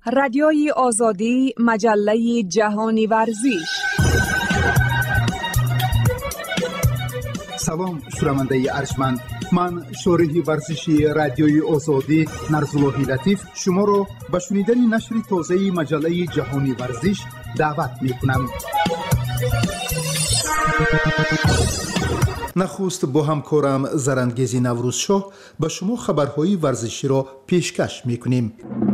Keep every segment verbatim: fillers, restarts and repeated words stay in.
رادیوی آزادی، مجله جهانی ورزش. سلام شنونده ارجمند، من شارح ورزشی رادیوی آزادی نرزاللهی لطیف شما را به شنیدن نشر تازه مجله جهانی ورزش دعوت میکنم. نخست با همکارم زرندگیزی نوروزشاه به شما خبرهای ورزشی را پیشکش میکنیم.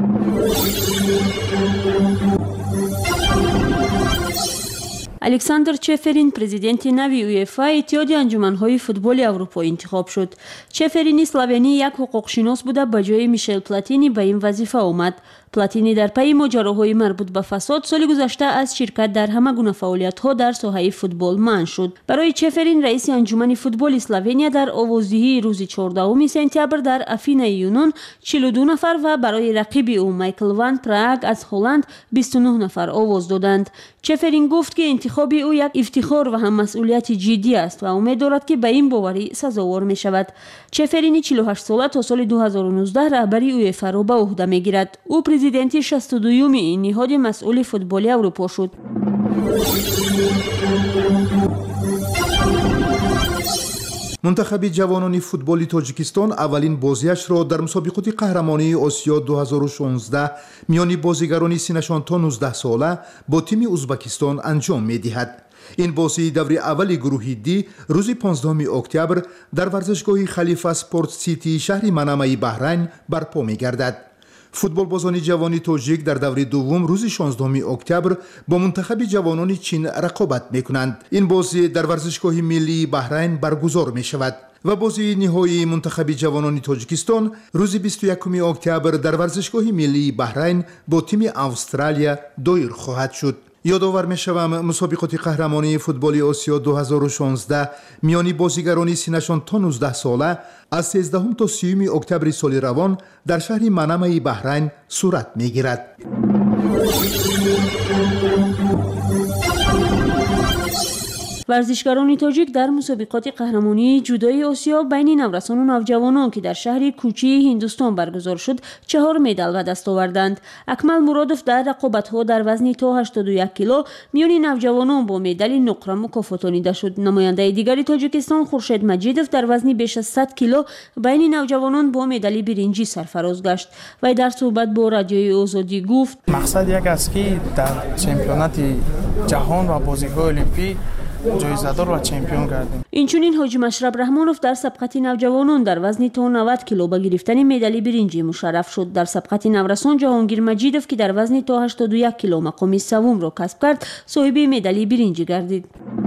الکساندر چفرین پرزیدنت نوی اویفا اتحاد انجمن‌های فوتبال اروپا انتخاب شد. چفرین اسلوونی یک حقوق‌شناس بوده به جای میشل پلاتینی به این وظیفه آمد. پلاتینی در پی ماجراهای مربوط به فساد سال گذشته از شرکت در همه گونه فعالیت‌ها در ساحه فوتبال منع شد. برای چفرین رئیس انجمن فوتبال اسلوونیا در آوازدهی روز چهاردهم سپتامبر در افین یونان چهل و دو نفر و برای رقیب او مایکل وان پراگ از هلند بیست و نه نفر آواز دادند. چفرین گفت که انتخاب او یک افتخار و هم مسئولیت جدی است و امید دارد که به این باوری سزاوار می شود. چفرین چهل و هشت ساله تا سال دو هزار و نوزده رهبری اویفا را به عهده می گیرد. او پرزیدنت شصت و دوم این نهاد مسئول فوتبال اروپا شد. منتخب جوانان فوتبال تاجیکستان اولین بازیش را در مسابقات قهرمانی آسیا دو هزار و شانزده میان بازیگران سنشان تا نوزده ساله با تیم ازبکستان انجام می دهد. این بازی دور اول گروه دی روز پانزدهم اکتبر در ورزشگاه خلیفه سپورت سیتی شهر منامه بحرین برپا می گردد. فوتبال بازان جوانی تاجیک در دور دوم روز شانزدهم اکتبر با منتخب جوانان چین رقابت می کنند. این بازی در ورزشگاه ملی بحرین برگزار می شود و بازی نهایی منتخب جوانان تاجیکستان روز بیست و یکم اکتبر در ورزشگاه ملی بحرین با تیم استرالیا دایر خواهد شد. یادآور می‌شوم مسابقات قهرمانی فوتبال آسیا دو هزار و شانزده میان بازیگران سنشان تا نوزده ساله از سیزدهم تا سیوم اکتبر سال روان در شهر منامه بحرین صورت می‌گیرد. ورزشکاران تاجیک در مسابقات قهرمانی جودوی آسیا بین نورسان و نوجوانان که در شهر کوچی هندوستان برگزار شد چهار مدال به دست آوردند. اکمل مرادوف در رقابت‌ها در وزن تا هشتاد و یک کیلو میان نوجوانان با مدال نقره مکافاتانیده شد. نماینده دیگری تاجیکستان خورشید مجیدوف در وزن بیش از صد کیلو بین نوجوانان با مدال برنجی سرفراز گشت. وی در صحبت با رادیوی آزادی گفت مقصد یک است که در چمپیونات جهان و بازی‌های المپیک جایزه‌دار و چمپیون گردیم. اینچنین حاجی مشرب رحمانوف در سبقت نوجوانان در وزن تا نود کیلو به گرفتن مدال برنجی مشرف شد. در سبقت نورسان جهانگیر مجیدوف که در وزن تا هشتاد و یک کیلو مقام سوم را کسب کرد صاحب مدال برنجی گردید.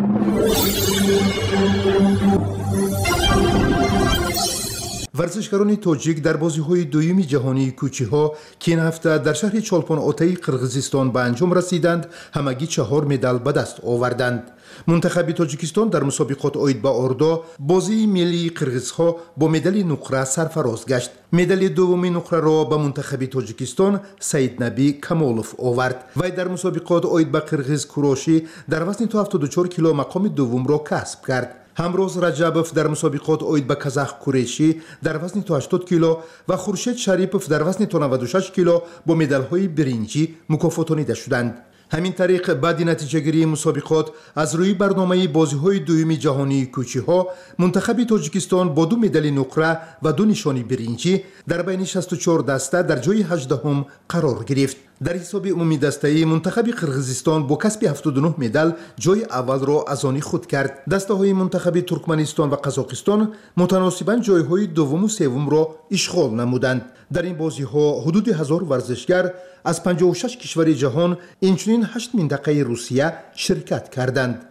ورزشکاران تاجیک در بازی‌های دوم جهانی کوچی‌ها که این هفته در شهر چولپان آتای قرقیزستان به انجام رسیدند همگی چهار مدال به دست آوردند. منتخب تاجیکستان در مسابقات آید به اردو بازی ملی قرقیزها با مدال نقره سرفراز گشت. مدال دوم نقره را به منتخب تاجیکستان سید نبی کمالوف آورد. وی در مسابقات آید به قرقیز کراشی در وزن تا هفتاد و چهار کیلو مقام دوم را کسب کرد. همروز رجبوف در مسابقات آید به کازاخ کوریشی در وزن تا هشتاد کیلو و خورشید شریپوف در وزن تا نود و شش کیلو با مدال‌های برنجی مکافاتانیده شدند. همین طریق بعد نتیجه گیری مسابقات از روی برنامه بازی‌های دوم جهانی کوچی‌ها منتخب تاجیکستان با دو مدال نقره و دو نشانی برنجی در بین شصت و چهار دسته در جای هجدهم قرار گرفت. در حساب عمومی دسته منتخب قرقیزستان با کسب هفتاد و نه مدال جای اول را از آن خود کرد. دسته‌های منتخب ترکمنستان و قزاقستان متناسباً جای‌های دوم و سوم را اشغال نمودند. در این بازی‌ها حدود هزار ورزشگر از پنجاه و شش کشور جهان اینچنین هشت منطقه روسیه شرکت کردند.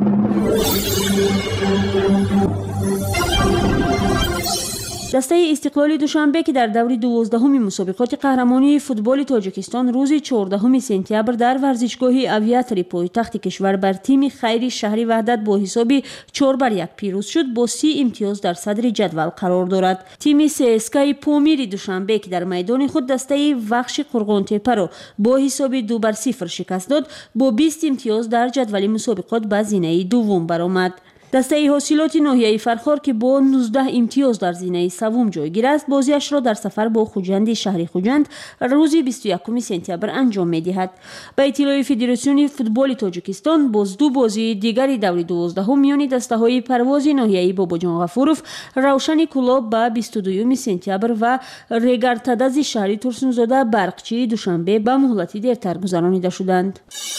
دسته استقلال دوشنبه که در دور دوازدهم مسابقات قهرمانی فوتبال تاجیکستان روز چهاردهم سپتامبر در ورزشگاه آویاتری پایتخت کشور بر تیم خیری شهری وحدت با حساب چهار بر یک پیروز شد با سی امتیاز در صدر جدول قرار دارد. تیم سی اس کی پامیر دوشنبه که در میدان خود دسته وخش قرقانتپه را با حساب دو بر صفر شکست داد با بیست امتیاز در جدول مسابقات به زینه دوم برآمد. дастаи ҳосилоти ноҳияи Фархор ки бо нуздаҳ имтиёз дар зинаи савум ҷойгир аст, бозиашро дар сафар бо Хуҷанди шаҳри Хуҷанд рӯзи бисту якуми сентябр анҷом медиҳад. Ба иттилои Федератсиони футболи Тоҷикистон, боз ду бозии дигари даври дувоздаҳум миёни дастаҳои парвози ноҳияи Бобоҷон Ғафуров, Равшани Кулоб ба бисту дуюми сентябр ва Регартадази шаҳри Турсунзода барқчии душанбе ба муҳлати дертар гузаронида шуданд.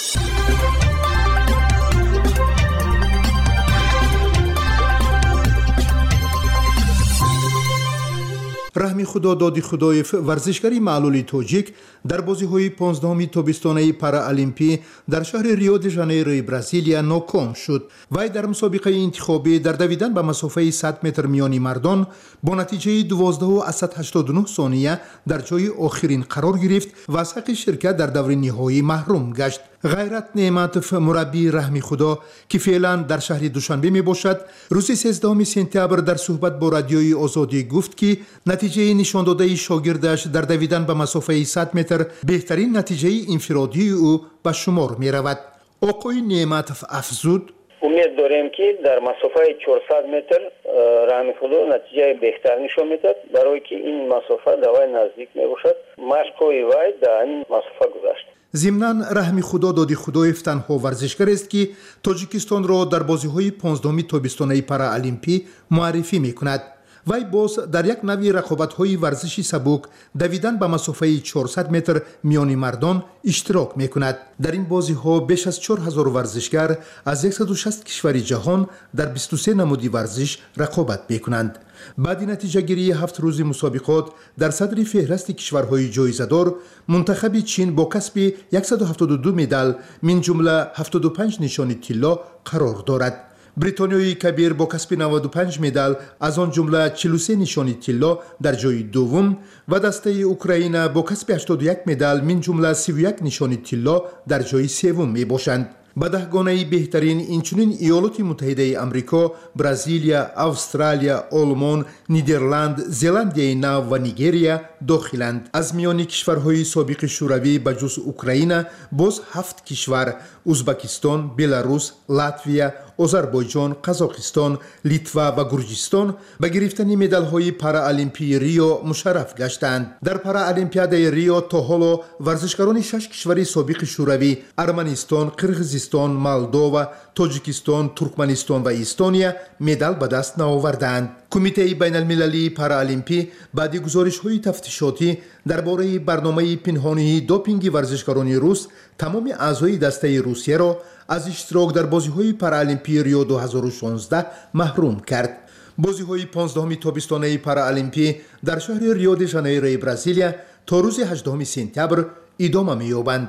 раҳми худо доди худоев варзишгари маълули тоҷик дар бозиҳои понздаҳуми тобистонаи параолимпӣ дар шаҳри Рио де Жанейрои Бразилия ноком шуд. Вай дар мусобиқаи интихобӣ дар давидан ба масофаи сад метр миёни мардон бо натиҷаи дувоздаҳу аз сад ҳаштоду нӯҳ сония дар ҷойи охирин қарор гирифт ва аз ҳаққи ширкат дар даври ниҳоӣ маҳрум гашт. ғайрат Неъматов, мураббии раҳми худо ки феълан дар шаҳри Душанбе мебошад, рӯзи сезддаҳуми сентябр дар суҳбат бо радиои Озодӣ гуфт ки натиҷаи нишондодаи шогирдаш дар давидан ба масофаи сад метр беҳтарин натиҷаи инфиродии ӯ ба шумор меравад. оқои Неъматов афзуд: умед дорем ки дар масофаи чорсад метр раҳми худо натиҷаи беҳтар нишон медиҳад, барое ки ин масофа дар вай наздик мебошад. машқҳои вай дар ин масофа гузашт. зимнан раҳми худо доди худоев танҳо варзишгарест ки Тоҷикистонро дар бозиҳои понздаҳуми тобистонаи параолимпӣ муаррифӣ мекунад. вай боз дар як нави рақобатҳои варзиши сабук давидан ба масофаи чорсад метр миёни мардон иштирок мекунад. дар ин бозиҳо беш аз чор ҳазор варзишгар аз сад и шаст кишвари ҷаҳон дар бисту се намуди варзиш рақобат мекунанд. баъди натиҷагирии ҳафт рӯзи мусобиқот дар садри феҳрасти кишварҳои ҷоизадор, мунтахаби Чин бо касби сад и ҳафтоду ду медал, мин ҷумла ҳафтоду панҷ нишони тилло қарор дорад. бритониёи кабир бо касби наводу панҷ медал, аз он ҷумла чилу се нишони тилло дар ҷои дуввум ва дастаи Украина бо касби ҳаштоду як медал, мин ҷумла сиву як нишони тилло дар ҷои севум мебошанд. ба даҳгонаи беҳтарин инчунин Иёлоти Муттаҳидаи Амрико, Бразилия, Австралия, Олмон, Нидерланд, Зеландияи Нав ва Нигерия дохиланд. аз миёни кишварҳои собиқи шӯравӣ ба ҷуз Украина боз ҳафт кишвар: Узбекистон, Беларус, Латвия, Озарбойҷон, Қазоқистон, Литва ва Гурҷистон ба гирифтани медалҳои параолимпии Рио мушарраф гаштанд. дар параолимпиадаи Рио то ҳоло варзишгарони шаш кишвари собиқи шӯравӣ Арманистон, Қирғизистон, Молдова, Тоҷикистон, Туркманистон ва Эстония медал ба даст наоварданд. кумитаи байналмилалии параолимпӣ баъди гузоришҳои тафтишотӣ дар бораи барномаи пинҳонии допинги варзишгарони рус тамоми аъзои дастаи Русияро аз иштирок дар бозиҳои параолимпии Рио ду ҳазору шонздаҳ маҳрум кард. бозиҳои понздаҳуми тобистонаи параолимпӣ дар шаҳри Рио де Жанейрои Бразилия то рӯзи ҳаштдаҳуми сентябр идома меёбанд.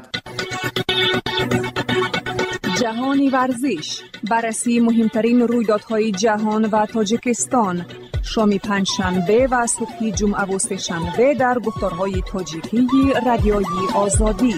جهانی ورزش، بررسی مهمترین رویدادهای جهان و تاجیکستان، شام پنجشنبه و صبح جمعه و سه‌شنبه در گفتارهای تاجیکی رادیوی آزادی.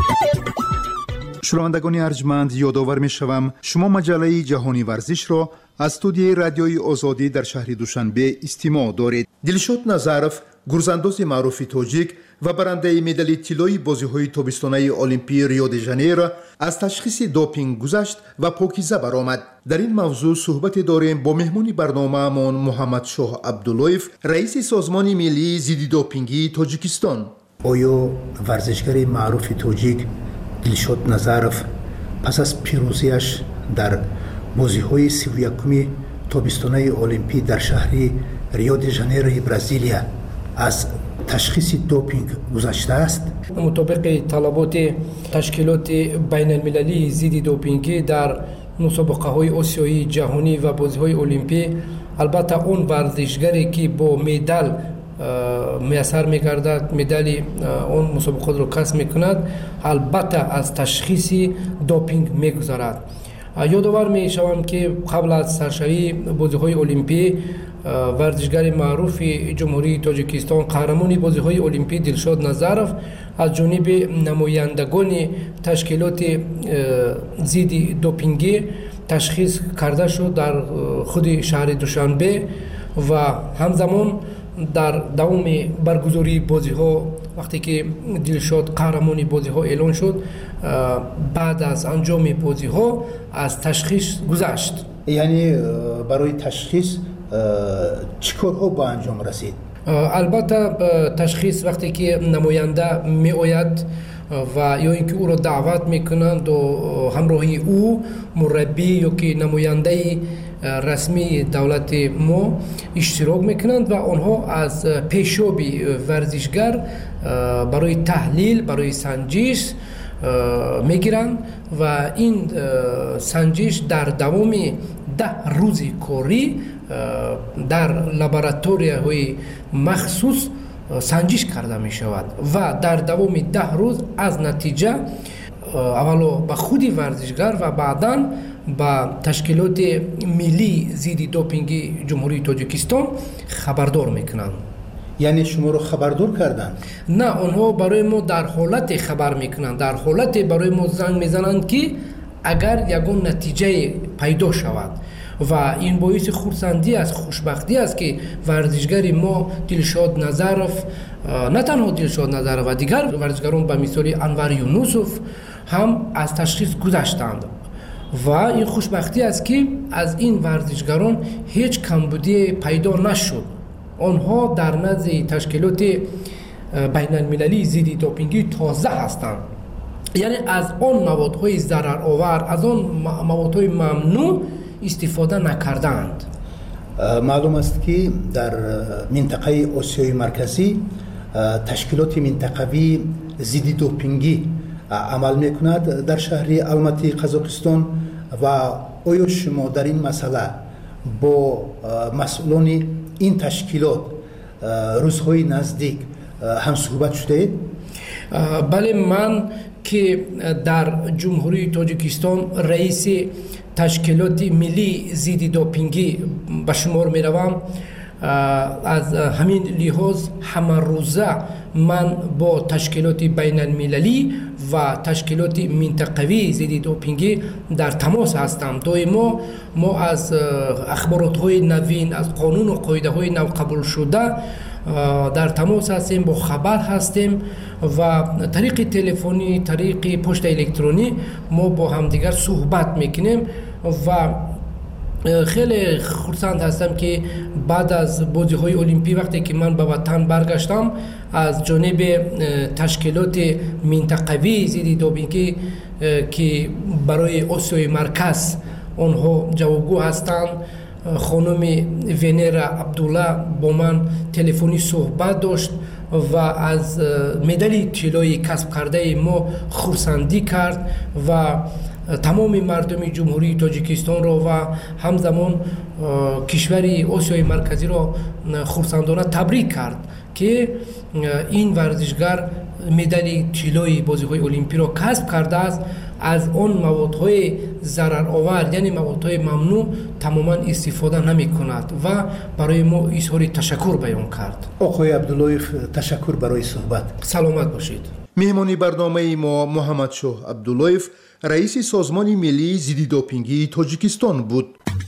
شنوندگان ارجمند، یادآور می‌شوم شما مجله جهانی ورزش را از استودیوی رادیوی آزادی در شهر دوشنبه استماع دارید. دلشاد نظرف، گرزانداز معروف تاجیک و برنده مدال طلای بازی‌های تابستانه المپی ریو دی ژانیرو از تشخیص دوپینگ گذشت و پاکیزه برآمد. در این موضوع صحبت داریم با مهمان برنامه‌مان محمد شاه عبداللهیف، رئیس سازمان ملی ضد دوپینگی تاجیکستان. آیا ورزشگر معروف تاجیک دلشاد نظرف پس از پیروزیش در بازی‌های سی و یکم تابستانه المپی در شهر ریو دی ژانیروی برزیلیا از تشخیص دوپینگ گذشته است؟ مطابق طلبات تشکیلات بین المللی ضد دوپینگی در مسابقه های آسیایی، جهانی و بازی های المپی، البته اون ورزشگری که با مدال میسر میگردد، مدال اون مسابقات رو کسب میکند، البته از تشخیص دوپینگ میگذارد. یادآور میشوم که قبل از سرشایی بازی های المپی ورزشگر معروف جمهوری تاجیکستان، قهرمان بازی‌های المپی دلشاد نظرف از جانب نمایندگان تشکیلات ضد دوپینگی تشخیص کرده شد در خود شهر دوشنبه و همزمان در دوام برگزاری بازی‌ها وقتی که دلشاد قهرمان بازی‌ها اعلان شد، بعد از انجام بازی‌ها از تشخیص گذشت. یعنی برای تشخیص چیکارها با انجام رسید؟ البته تشخیص وقتی که نماینده می آید و یا اینکه او را دعوت میکنند و همراهی او مربی یا که نماینده رسمی دولت ما اشتراک میکنند و آنها از پیشاب ورزشگر برای تحلیل، برای سنجش میگیرند و این سنجش در دوام ده روز کاری در لابراتوری های مخصوص سنجش کرده می شود و در دوام ده روز از نتیجه اولا به خود ورزشگر و بعدا به تشکیلات ملی ضد دوپینگ جمهوری تاجیکستان خبردار میکنند. یعنی شما رو خبردار کردند؟ نه، آنها برای ما در حالت خبر میکنند، در حالت برای ما زنگ میزنند که اگر یگان نتیجه پیدا شود و این باعث خرسندی است، خوشبختی است که ورزشگر ما دلشاد نظرف، نه تنها دلشاد نظرف و دیگر ورزشگران به مثال انور یونوسوف هم از تشخیص گذشتند و این خوشبختی است که از این ورزشگران هیچ کمبودی پیدا نشد. آنها در نزد تشکیلات بین المللی ضد دوپینگی تازه هستند، یعنی از آن موادهای ضررآور، از آن موادهای ممنوع استفاده نکردند. معلوم است که در منطقه آسیای مرکزی تشکیلات منطقوی ضد دوپینگی عمل میکند در شهر الماتی قزاقستان و آیا شما در این مسئله با مسئولان این تشکیلات روزهای نزدیک هم صحبت شده؟ بله، من که در جمهوری تاجیکستان رئیس تشکیلات ملی ضد دوپینگی به شمار می روم، از همین لحاظ همه روزه من با تشکیلات بین المللی و تشکیلات منطقوی ضد دوپینگی در تماس هستم. دائما ما از اخبارات های نوین، از قانون و قاعده های نو قبول شده در تماس هستیم، با خبر هستیم و طریق تلفنی، طریق پشت الکترونی ما با همدیگر صحبت میکنیم و خیلی خرسند هستم که بعد از بازی های المپی وقتی که من به وطن برگشتم از جانب تشکیلات منطقوی ضد دوپینگ که برای آسیای مرکز آنها جوابگو هستند، خانم ونرا عبدالله با من تلفنی صحبت داشت و از مدال طلایی کسب کرده ما خرسندی کرد و تمام مردم جمهوری تاجیکستان را و همزمان کشور آسیای مرکزی را خرسندانه تبریک کرد که این ورزشگر مدال طلایی بازی‌های المپی را کسب کرده است. از آن موادهای ضررآور یعنی موادهای ممنوع تماما استفاده نمی کند و برای ما اظهار تشکر بیان کرد. آقای عبداللهیف، تشکر برای صحبت. سلامت باشید. مهمانی برنامه ما محمد شاه عبداللهیف، رئیس سازمان ملی ضد دوپینگی تاجیکستان بود.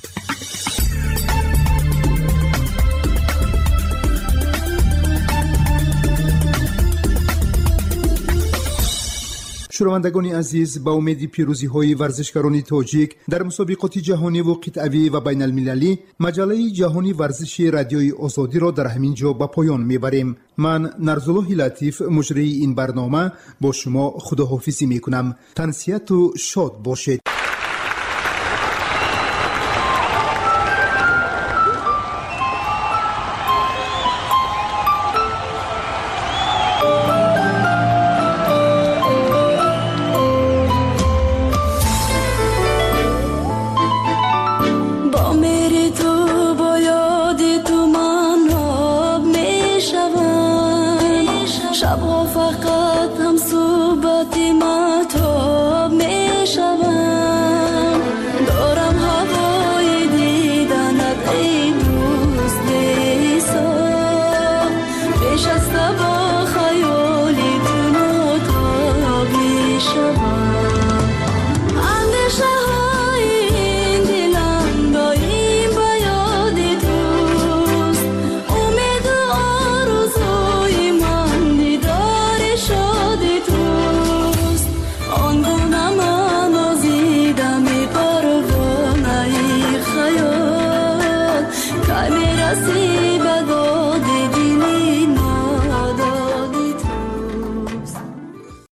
شنوندگان عزیز، با امید پیروزی های ورزشکاران تاجیک در مسابقات جهانی و قطعی و بین المللی، مجله جهانی ورزش رادیوی آزادی را در همین جا به پایان میبریم. من نرزالله لطیف، مجری این برنامه، با شما خداحافظی میکنم. تنسیت و شاد باشید. شبها فقط هم